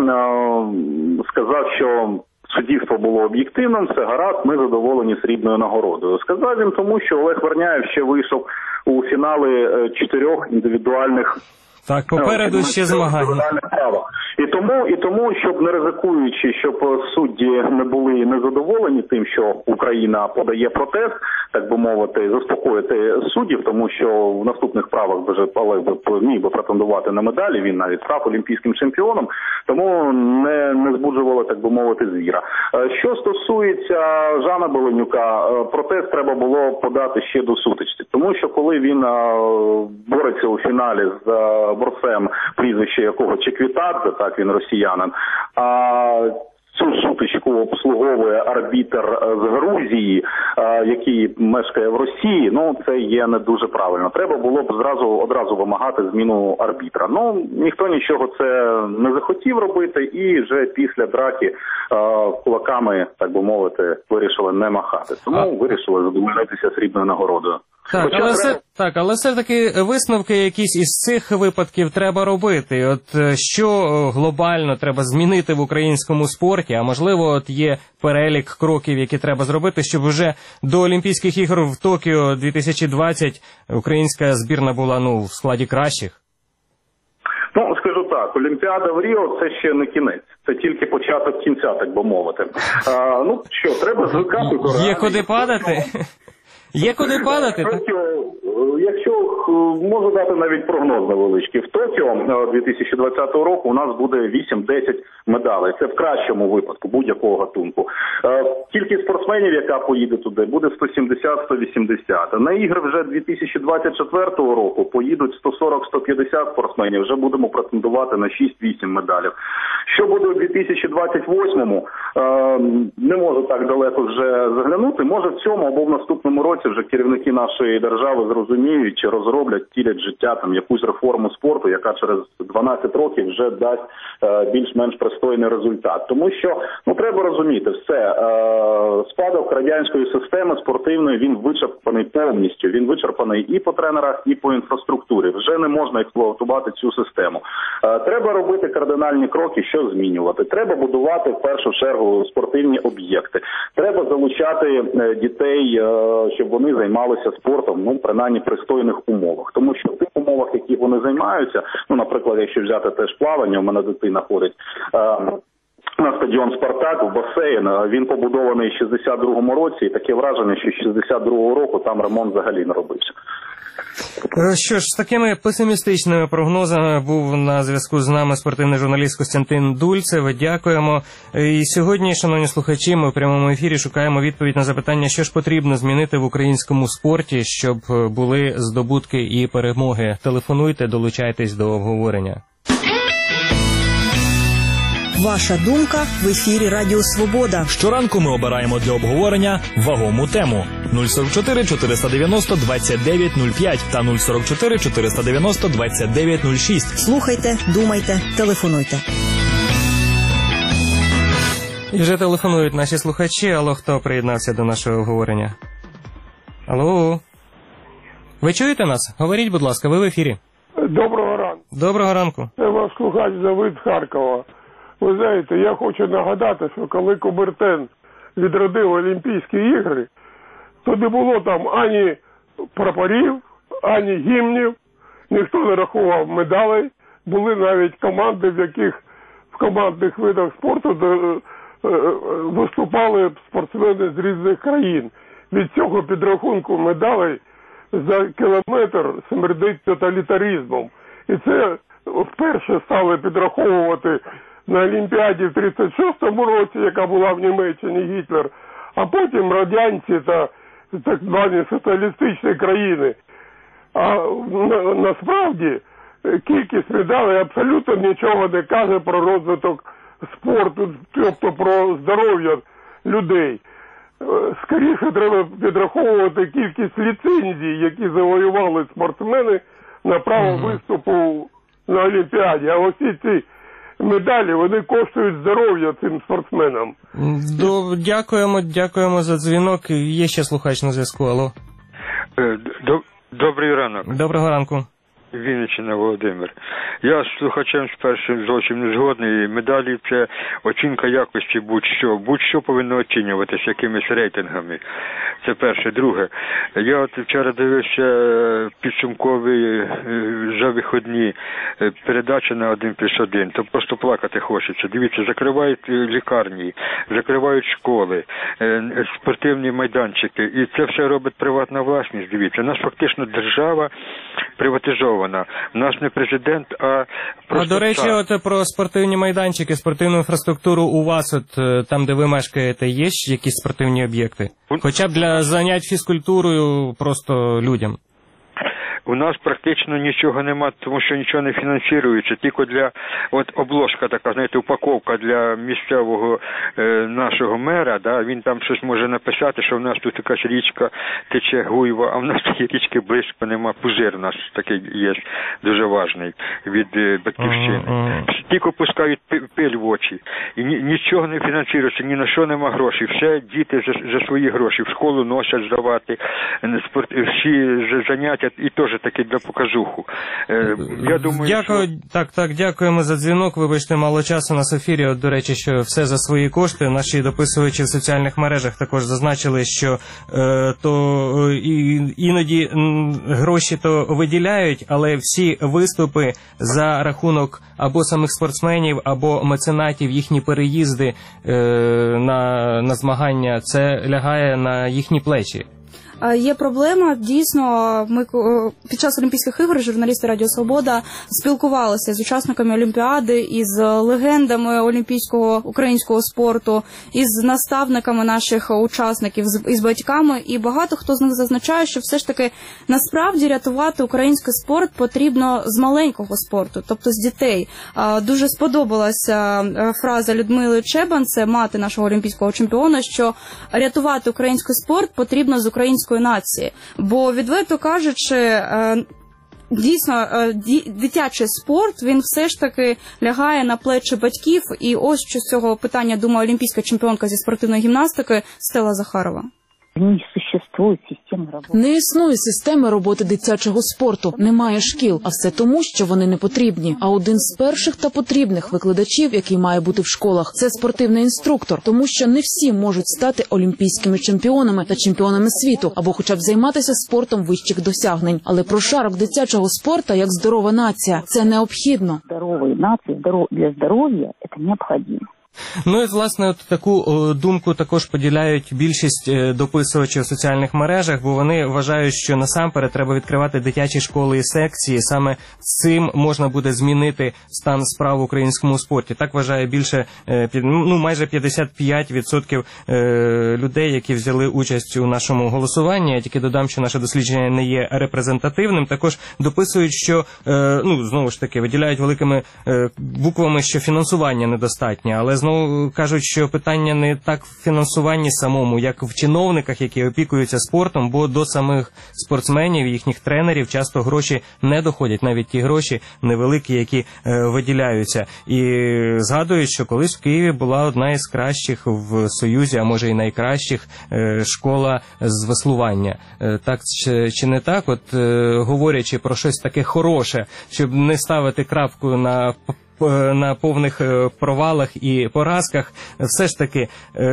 сказав, що суддівство було об'єктивним, все гаразд, ми задоволені срібною нагородою. Сказав він тому, що Олег Верняєв ще вийшов у фінали чотирьох індивідуальних. Так, попереду ще змагання. І тому, і тому, щоб не ризикуючи, щоб судді не були незадоволені тим, що Україна подає протест, так би мовити, заспокоїти суддів, тому що в наступних правах вже Олег міг би претендувати на медалі, він навіть став олімпійським чемпіоном, тому не, не збуджували, так би мовити, звіра. Що стосується Жана Беленюка, протест треба було подати ще до сутички, тому що коли він бореться у фіналі з борцем, прізвище якого Чеквітадзе, так, він росіянин, а цю сутичку обслуговує арбітр з Грузії, який мешкає в Росії, ну, це є не дуже правильно. Треба було б зразу, одразу вимагати зміну арбітра. Ну, ніхто нічого це не захотів робити, і вже після драки кулаками, так би мовити, вирішили не махати. Тому вирішили задовольнитися срібною нагородою. Так, але треба... все, так, але все-таки висновки якісь із цих випадків треба робити. От що глобально треба змінити в українському спорті, а можливо, от є перелік кроків, які треба зробити, щоб вже до Олімпійських ігор в Токіо дві тисячі двадцять українська збірна була, ну, в складі кращих? Ну, скажу так, Олімпіада в Ріо – це ще не кінець, це тільки початок кінця, так би мовити. А, ну, що, треба звикати до реалії. Є куди падати? Є куди падати? Якщо можу дати навіть прогноз невеличкий, в Токіо дві тисячі двадцятого року у нас буде вісім-десять медалей. Це в кращому випадку будь-якого гатунку. Кількість спортсменів, яка поїде туди, буде сто сімдесят - сто вісімдесят. На ігри вже дві тисячі двадцять четвертого року поїдуть сто сорок - сто п'ятдесят спортсменів. Вже будемо претендувати на шість-вісім медалів. Що буде у дві тисячі двадцять восьмому, не можу так далеко вже заглянути. Може в цьому або в наступному році вже керівники нашої держави зрозуміють чи розроблять, тілять життя, там якусь реформу спорту, яка через дванадцять років вже дасть е, більш-менш пристойний результат. Тому що, ну, треба розуміти, все, е, спадок радянської системи спортивної, він вичерпаний повністю. Він вичерпаний і по тренерах, і по інфраструктурі. Вже не можна експлуатувати цю систему. Е, треба робити кардинальні кроки, що змінювати. Треба будувати в першу чергу спортивні об'єкти. Треба залучати е, дітей, е, щоб вони займалися спортом, ну, принаймні, в пристойних умовах. Тому що в тих умовах, в яких вони займаються, ну, наприклад, якщо взяти теж плавання, у мене дитина ходить, е, на стадіон «Спартак» в басейн. Він побудований в шістдесят другому році, і таке враження, що з шістдесят другого року там ремонт взагалі не робився. Що ж, з такими песимістичними прогнозами був на зв'язку з нами спортивний журналіст Костянтин Дульцев. Дякуємо. І сьогодні, шановні слухачі, ми в прямому ефірі шукаємо відповідь на запитання, що ж потрібно змінити в українському спорті, щоб були здобутки і перемоги. Телефонуйте, долучайтесь до обговорення. Ваша думка в ефірі Радіо Свобода. Щоранку ми обираємо для обговорення вагому тему. нуль сорок чотири чотириста дев'яносто двадцять дев'ять нуль п'ять та нуль сорок чотири чотириста дев'яносто двадцять дев'ять нуль шість. Слухайте, думайте, телефонуйте. І вже телефонують наші слухачі. Алло, хто приєднався до нашого обговорення? Алло. Ви чуєте нас? Говоріть, будь ласка, ви в ефірі. Доброго ранку. Доброго ранку. Це ваш слухач Давид з Харкова. Ви знаєте, я хочу нагадати, що коли Кубертен відродив Олімпійські ігри, то не було там ані прапорів, ані гімнів, ніхто не рахував медалей. Були навіть команди, в яких в командних видах спорту де, е, виступали спортсмени з різних країн. Від цього підрахунку медалей за кілометр смердить тоталітаризмом. І це вперше стали підраховувати на Олімпіаді в тридцять шостому році, яка була в Німеччині, Гітлер, а потім радянці та так звані соціалістичні країни. А на, насправді кількість медалей абсолютно нічого не каже про розвиток спорту, тобто про здоров'я людей. Скоріше треба підраховувати кількість ліцензій, які завоювали спортсмени на право mm-hmm. виступу на Олімпіаді. А ось ці медалі, вони коштують здоров'я цим спортсменам. До, дякуємо, дякуємо за дзвінок. Є ще слухач на зв'язку. Алло. Добрий ранок. Доброго ранку. Вінниччина, Володимир. Я з слухачем спершу зовсім не згодний. Медалі – це оцінка якості будь-що. Будь-що повинно оцінюватися якимись рейтингами. Це перше. Друге. Я от вчора дивився підсумкові за вихідні передачі на один плюс один. То просто плакати хочеться. Дивіться, закривають лікарні, закривають школи, спортивні майданчики. І це все робить приватна власність. Дивіться, у нас фактично держава приватизована. У нас не президент, а просто... А, до речі, так. от про спортивні майданчики, спортивну інфраструктуру у вас, от там, де ви мешкаєте, є якісь спортивні об'єкти? Хоча б для занять фізкультурою просто людям. У нас практично нічого нема, тому що нічого не фінансується. Тільки для, от обложка така, знаєте, упаковка для місцевого е, нашого мера, да, він там щось може написати, що в нас тут якась річка тече Гуйва, а в нас такі річки близько нема. Пузир у нас такий є, дуже важний, від е, батьківщини. Uh-huh. Тільки пускають пиль в очі. І ні, нічого не фінансується, ні на що нема грошей. Все діти за, за свої гроші в школу носять здавати, спорт, всі заняття, і теж таки для показуху. Е, я думаю, Дякую, що... так, так, дякуємо за дзвінок. Вибачте, мало часу на ефірі. От, до речі, що все за свої кошти. Наші дописувачі в соціальних мережах також зазначили, що е, то і, іноді м, гроші то виділяють, але всі виступи за рахунок або самих спортсменів, або меценатів, їхні переїзди е, на, на змагання, це лягає на їхні плечі. Є проблема, дійсно, ми під час Олімпійських ігор журналісти Радіо Свобода спілкувалися з учасниками Олімпіади, із легендами олімпійського українського спорту, із наставниками наших учасників, із батьками, і багато хто з них зазначає, що все ж таки насправді рятувати український спорт потрібно з маленького спорту, тобто з дітей. Дуже сподобалася фраза Людмили Чебан, це мати нашого олімпійського чемпіона, що рятувати український спорт потрібно з української нації. Бо, відверто кажучи, дійсно, дитячий спорт, він все ж таки лягає на плечі батьків. І ось що з цього питання думає олімпійська чемпіонка зі спортивної гімнастики Стелла Захарова. Не существує системи роботи. Не існує системи роботи дитячого спорту. Немає шкіл, а все тому, що вони не потрібні. А один з перших та потрібних викладачів, який має бути в школах, це спортивний інструктор, тому що не всі можуть стати олімпійськими чемпіонами та чемпіонами світу, або хоча б займатися спортом вищих досягнень. Але прошарок дитячого спорту як здорова нація – це необхідно. Здорової нації для здоров'я – це необхідно. Ну і, власне, от таку о, думку також поділяють більшість е, дописувачів в соціальних мережах, бо вони вважають, що насамперед треба відкривати дитячі школи і секції. Саме цим можна буде змінити стан справ в українському спорті. Так вважає більше, е, під, ну, майже п'ятдесят п'ять відсотків е, людей, які взяли участь у нашому голосуванні. Я тільки додам, що наше дослідження не є репрезентативним. Також дописують, що, е, ну, знову ж таки, виділяють великими е, буквами, що фінансування недостатнє, але знову кажуть, що питання не так в фінансуванні самому, як в чиновниках, які опікуються спортом, бо до самих спортсменів, їхніх тренерів часто гроші не доходять, навіть ті гроші невеликі, які е, виділяються. І згадують, що колись в Києві була одна із кращих в Союзі, а може і найкращих, е, школа з веслування. Е, так чи, чи не так? От е, говорячи про щось таке хороше, щоб не ставити крапку на на повних провалах і поразках, все ж таки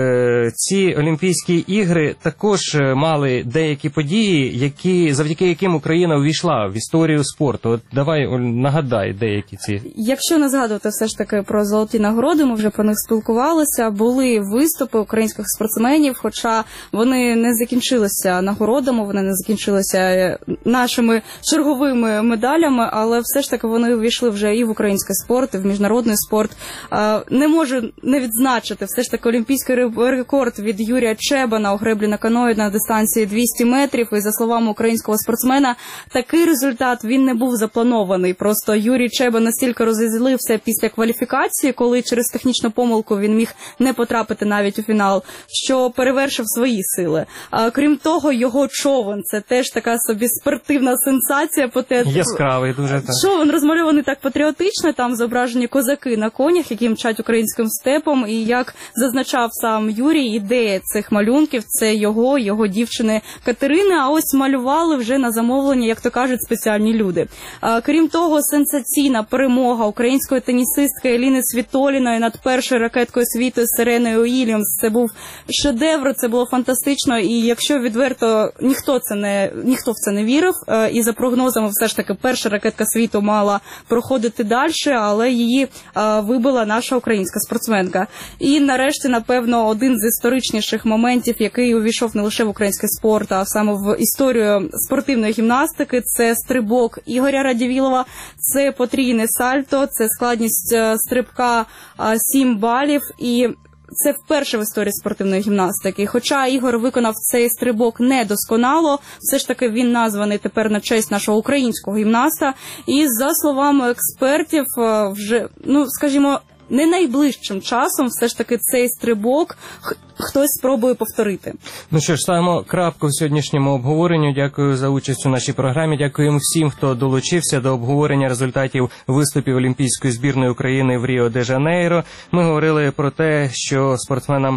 ці Олімпійські ігри також мали деякі події, які, завдяки яким Україна увійшла в історію спорту. От давай нагадай деякі ці. Якщо не згадувати все ж таки про золоті нагороди, ми вже про них спілкувалися, були виступи українських спортсменів, хоча вони не закінчилися нагородами, вони не закінчилися нашими черговими медалями, але все ж таки вони увійшли вже і в український спорт, в міжнародний спорт. Не можу не відзначити все ж таки олімпійський рекорд від Юрія Чебана у греблі на каної на дистанції двісті метрів. І за словами українського спортсмена, такий результат він не був запланований. Просто Юрій Чебан настільки розізлився після кваліфікації, коли через технічну помилку він міг не потрапити навіть у фінал, що перевершив свої сили. А, крім того, його човен – це теж така собі спортивна сенсація. Яскравий дуже. Так. Човен розмальований так патріотично, там зображені козаки на конях, які мчать українським степом, і як зазначав сам Юрій, ідея цих малюнків – це його, його дівчини Катерини, а ось малювали вже на замовлення, як то кажуть, спеціальні люди. А, крім того, сенсаційна перемога української тенісистки Еліни Світоліної над першою ракеткою світу Сереною Уільямс. Це був шедевр, це було фантастично, і якщо відверто, ніхто, це не, ніхто в це не вірив, і за прогнозами все ж таки перша ракетка світу мала проходити далі, але її а, вибила наша українська спортсменка. І нарешті, напевно, один з історичніших моментів, який увійшов не лише в український спорт, а саме в історію спортивної гімнастики, це стрибок Ігоря Радівілова, це потрійне сальто, це складність а, стрибка а, сім балів, і це вперше в історії спортивної гімнастики. Хоча Ігор виконав цей стрибок недосконало, все ж таки він названий тепер на честь нашого українського гімнаста. І за словами експертів, вже, ну, скажімо, не найближчим часом все ж таки цей стрибок хтось спробує повторити. Ну що ж, ставимо крапку в сьогоднішньому обговоренню. Дякую за участь у нашій програмі. Дякуємо всім, хто долучився до обговорення результатів виступів Олімпійської збірної України в Ріо-де-Жанейро. Ми говорили про те, що спортсменам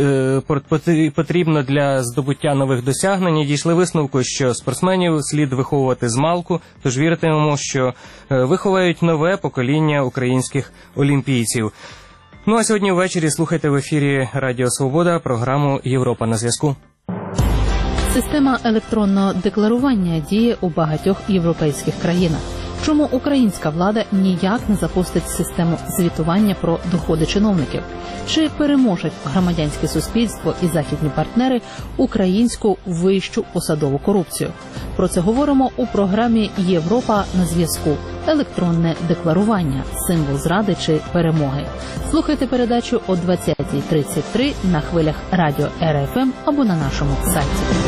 потрібно для здобуття нових досягнень. І дійшли висновку, що спортсменів слід виховувати змалку, тож віритимемо, що виховають нове покоління українських олімпійців. Ну а сьогодні ввечері слухайте в ефірі Радіо Свобода програму «Європа на зв'язку». Система електронного декларування діє у багатьох європейських країнах. Чому українська влада ніяк не запустить систему звітування про доходи чиновників? Чи переможуть громадянське суспільство і західні партнери українську вищу посадову корупцію? Про це говоримо у програмі «Європа на зв'язку». Електронне декларування – символ зради чи перемоги. Слухайте передачу о двадцятій тридцять три на хвилях радіо Ер Еф Ем або на нашому сайті.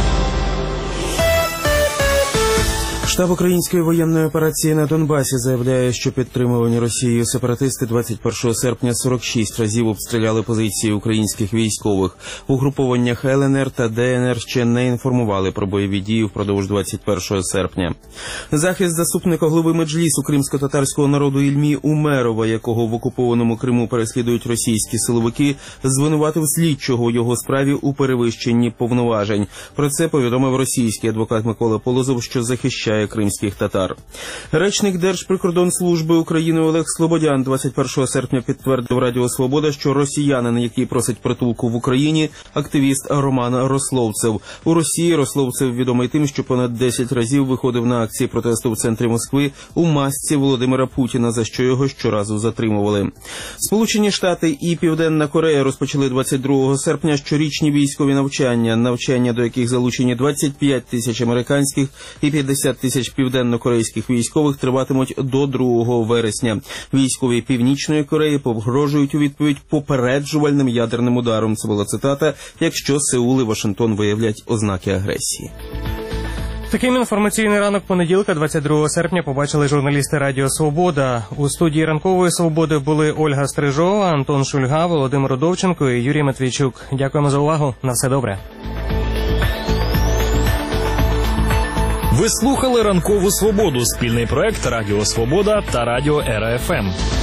Штаб української воєнної операції на Донбасі заявляє, що підтримувані Росією сепаратисти двадцять першого серпня сорок шість разів обстріляли позиції українських військових. Угрупованнях Ел Ен Ер та Де Ен Ер ще не інформували про бойові дії впродовж двадцять першого серпня. Захист заступника голови Меджлісу кримсько-татарського народу Ільмі Умерова, якого в окупованому Криму переслідують російські силовики, звинуватив слідчого у його справі у перевищенні повноважень. Про це повідомив російський адвокат Микола Полозов, що захищає вбиває кримських татар. Речник Держприкордонслужби України Олег Слободян двадцять першого серпня підтвердив Радіо Свобода, що росіянин, який просить притулку в Україні, активіст Роман Рословцев. У Росії Рословцев відомий тим, що понад десять разів виходив на акції протесту в центрі Москви у масці Володимира Путіна, за що його щоразу затримували. Сполучені Штати і Південна Корея розпочали двадцять другого серпня щорічні військові навчання, навчання до яких залучені двадцять п'ять тисяч американських і п'ятдесят тисяч південно-корейських військових, триватимуть до другого вересня. Військові Північної Кореї погрожують у відповідь попереджувальним ядерним ударом. Це була цитата, якщо Сеул і Вашингтон виявлять ознаки агресії. Таким інформаційний ранок понеділка, двадцять другого серпня, побачили журналісти Радіо Свобода. У студії Ранкової Свободи були Ольга Стрижова, Антон Шульга, Володимир Удовченко і Юрій Матвійчук. Дякуємо за увагу. На все добре. Ви слухали Ранкову Свободу, спільний проект Радіо Свобода та Радіо Ера Еф Ем.